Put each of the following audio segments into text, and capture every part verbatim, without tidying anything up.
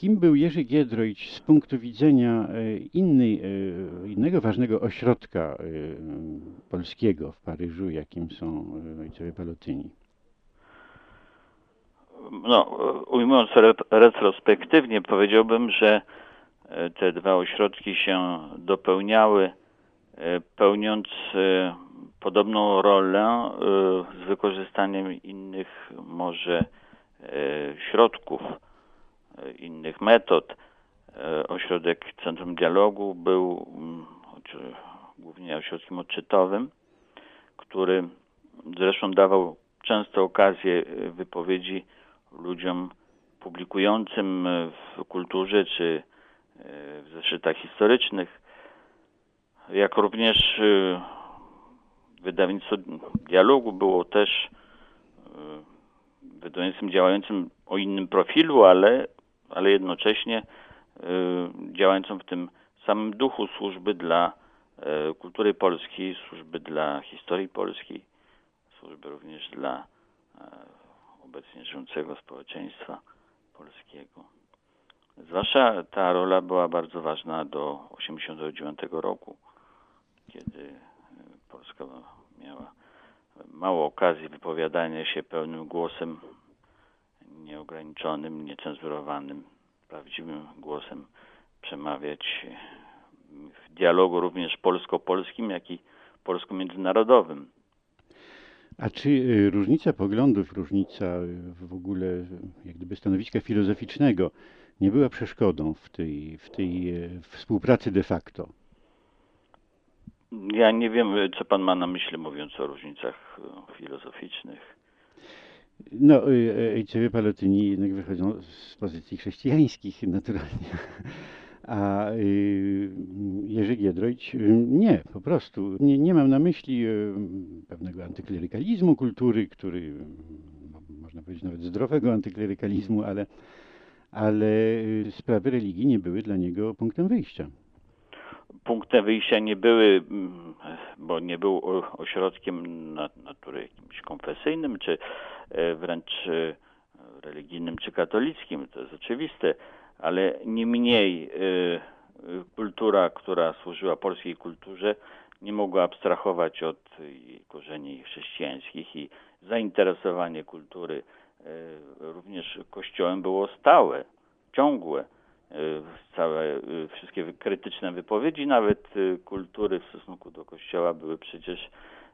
Kim był Jerzy Giedroyć z punktu widzenia e, innej, e, innego ważnego ośrodka e, polskiego w Paryżu, jakim są e, ojcowie Palotyni? No, ujmując retrospektywnie, powiedziałbym, że te dwa ośrodki się dopełniały, pełniąc podobną rolę z wykorzystaniem innych może środków, innych metod. Ośrodek Centrum Dialogu był głównie ośrodkiem odczytowym, który zresztą dawał często okazję wypowiedzi ludziom publikującym w kulturze czy w zeszytach historycznych, jak również wydawnictwo Dialogu było też wydawnictwem działającym o innym profilu, ale, ale jednocześnie działającym w tym samym duchu służby dla kultury polskiej, służby dla historii polskiej, służby również dla obecnie żyjącego społeczeństwa polskiego. Zwłaszcza ta rola była bardzo ważna do osiemdziesiątego dziewiątego roku, kiedy Polska miała mało okazji wypowiadania się pełnym głosem, nieograniczonym, niecenzurowanym, prawdziwym głosem, przemawiać w dialogu również polsko-polskim, jak i polsko-międzynarodowym. A czy y, różnica poglądów, różnica y, w ogóle jak gdyby stanowiska filozoficznego nie była przeszkodą w tej, w tej y, współpracy de facto? Ja nie wiem, co pan ma na myśli, mówiąc o różnicach filozoficznych. No, y, ojcowie Palotyni jednak wychodzą z pozycji chrześcijańskich naturalnie, a y, Jerzy Giedroyć y, nie, po prostu. Nie, nie mam na myśli y, pewnego antyklerykalizmu kultury, który no, można powiedzieć nawet zdrowego antyklerykalizmu, ale, ale y, sprawy religii nie były dla niego punktem wyjścia. Punktem wyjścia nie były, bo nie był ośrodkiem natury jakimś konfesyjnym, czy wręcz religijnym, czy katolickim, to jest oczywiste, ale niemniej kultura, która służyła polskiej kulturze, nie mogła abstrahować od jej korzeni chrześcijańskich i zainteresowanie kultury również Kościołem było stałe, ciągłe. Całe, wszystkie krytyczne wypowiedzi, nawet kultury w stosunku do Kościoła były przecież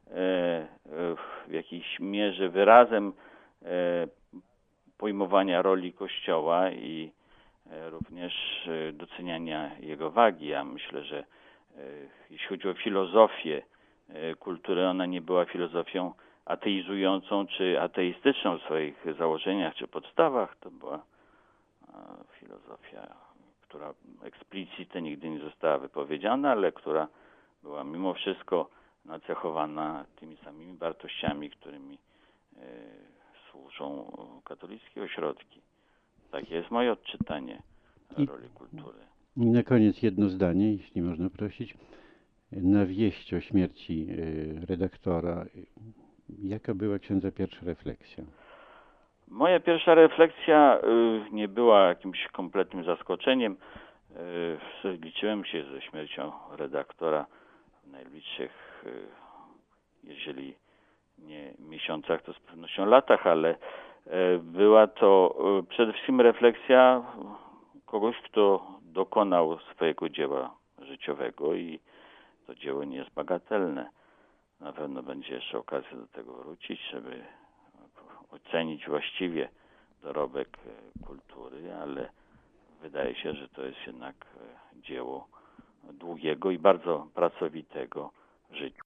w jakiejś mierze wyrazem pojmowania roli Kościoła i również doceniania jego wagi. Ja myślę, że jeśli chodzi o filozofię kultury, ona nie była filozofią ateizującą czy ateistyczną w swoich założeniach czy podstawach. To była filozofia, która eksplicite nigdy nie została wypowiedziana, ale która była mimo wszystko nacechowana tymi samymi wartościami, którymi e, służą katolickie ośrodki. Takie jest moje odczytanie roli kultury. I na koniec jedno zdanie, jeśli można prosić. Na wieść o śmierci redaktora, jaka była księdza pierwsza refleksja? Moja pierwsza refleksja nie była jakimś kompletnym zaskoczeniem. Liczyłem się ze śmiercią redaktora w najbliższych, jeżeli nie miesiącach, to z pewnością latach, ale była to przede wszystkim refleksja kogoś, kto dokonał swojego dzieła życiowego i to dzieło nie jest bagatelne. Na pewno będzie jeszcze okazja do tego wrócić, żeby ocenić właściwie dorobek kultury, ale wydaje się, że to jest jednak dzieło długiego i bardzo pracowitego życia.